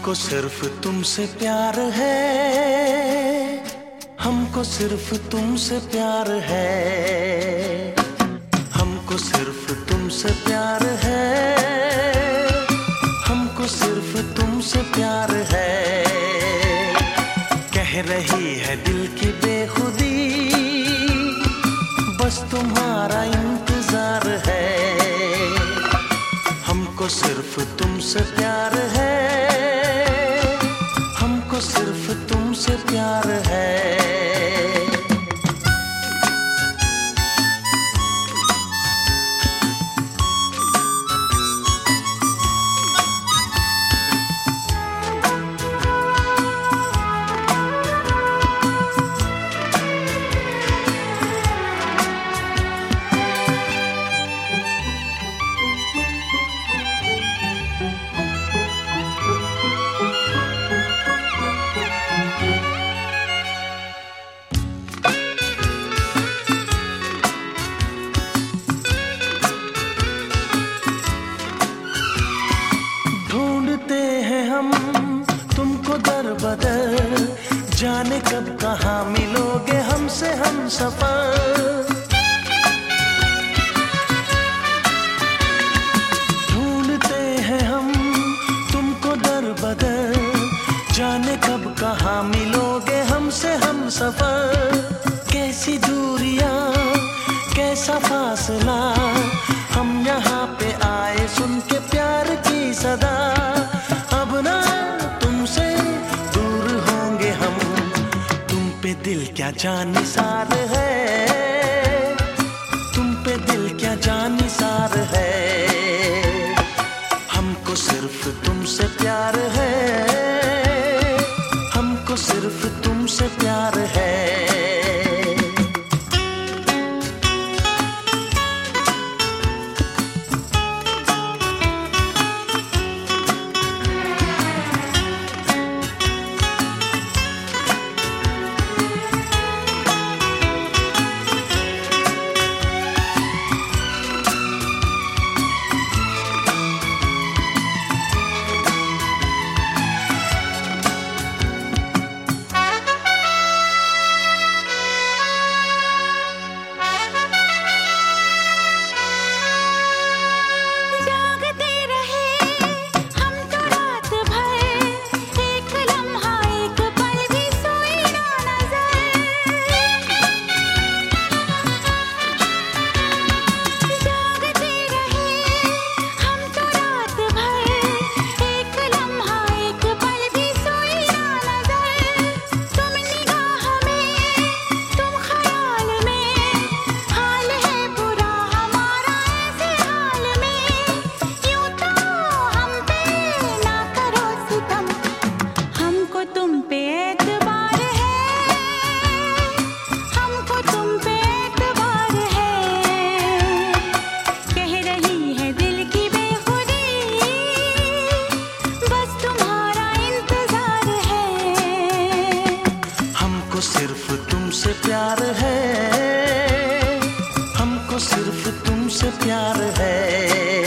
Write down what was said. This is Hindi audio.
हमको सिर्फ तुमसे प्यार है, हमको सिर्फ तुमसे प्यार है, हमको सिर्फ तुमसे प्यार है, हमको सिर्फ तुमसे प्यार है। कह रही है दिल की बेखुदी, बस तुम्हारा इंतजार है। हमको सिर्फ तुमसे प्यार है, हमको सिर्फ तुमसे प्यार है। तुमको दर बदर, जाने कब कहाँ मिलोगे हमसे हम सफर। ढूंढते हैं हम तुमको दर बदर, जाने कब कहाँ मिलोगे हमसे हम सफर। कैसी दूरियां कैसा फासला, हम यहाँ पे आए सुन के प्यार की सदा। अब ना तुमसे दूर होंगे हम, तुम पे दिल क्या जानिसार है, तुम पे दिल क्या जानिसार है। हमको सिर्फ तुमसे प्यार है, हमको सिर्फ तुमसे प्यार है। सिर्फ तुमसे प्यार है, हमको सिर्फ तुमसे प्यार है।